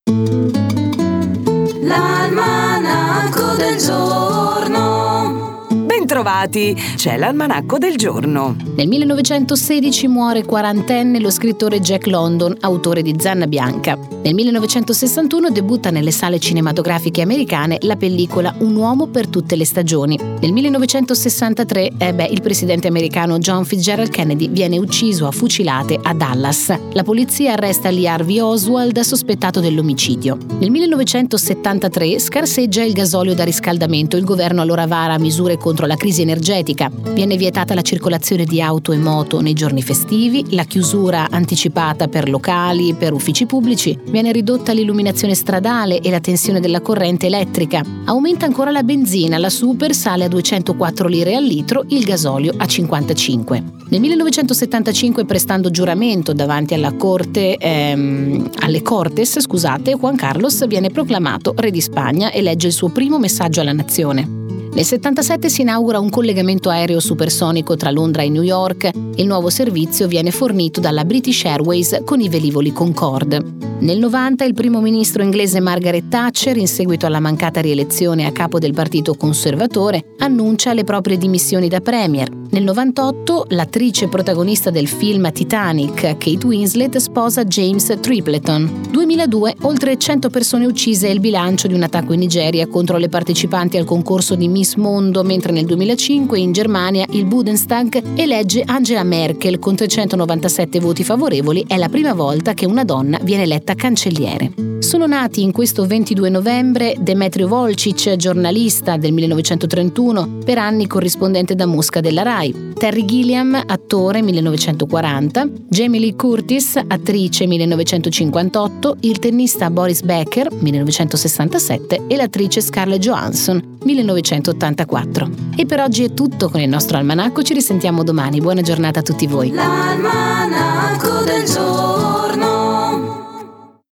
L'almanacco del giorno. Bentrovati, c'è l'almanacco del giorno. Nel 1916 muore quarantenne lo scrittore Jack London, autore di Zanna Bianca. Nel 1961 debutta nelle sale cinematografiche americane la pellicola Un uomo per tutte le stagioni. Nel 1963 il presidente americano John Fitzgerald Kennedy viene ucciso a fucilate a Dallas. La polizia arresta Lee Harvey Oswald, sospettato dell'omicidio. Nel 1973 scarseggia il gasolio da riscaldamento. Il governo allora vara misure contro la crisi energetica. Viene vietata la circolazione di auto e moto nei giorni festivi, la chiusura anticipata per locali, per uffici pubblici, viene ridotta l'illuminazione stradale e la tensione della corrente elettrica. Aumenta ancora la benzina, la super sale a 204 lire al litro, il gasolio a 55. Nel 1975, prestando giuramento davanti alle Cortes, Juan Carlos viene proclamato re di Spagna e legge il suo primo messaggio alla nazione. Nel 1977 si inaugura un collegamento aereo supersonico tra Londra e New York. Il nuovo servizio viene fornito dalla British Airways con i velivoli Concorde. Nel 1990 il primo ministro inglese Margaret Thatcher, in seguito alla mancata rielezione a capo del Partito Conservatore, annuncia le proprie dimissioni da premier. Nel 1998 l'attrice protagonista del film Titanic, Kate Winslet, sposa James Tripleton. 2002 oltre 100 persone uccise è il bilancio di un attacco in Nigeria contro le partecipanti al concorso di Miss Mondo, mentre nel 2005 in Germania il Bundestag elegge Angela Merkel con 397 voti favorevoli. È la prima volta che una donna viene eletta cancelliere. Sono nati in questo 22 novembre Demetrio Volcic, giornalista del 1931, per anni corrispondente da Mosca della Rai, Terry Gilliam, attore 1940, Jamie Lee Curtis, attrice 1958, il tennista Boris Becker 1967 e l'attrice Scarlett Johansson 1984. E per oggi è tutto con il nostro almanacco, ci risentiamo domani. Buona giornata a tutti voi. L'almanacco del giorno.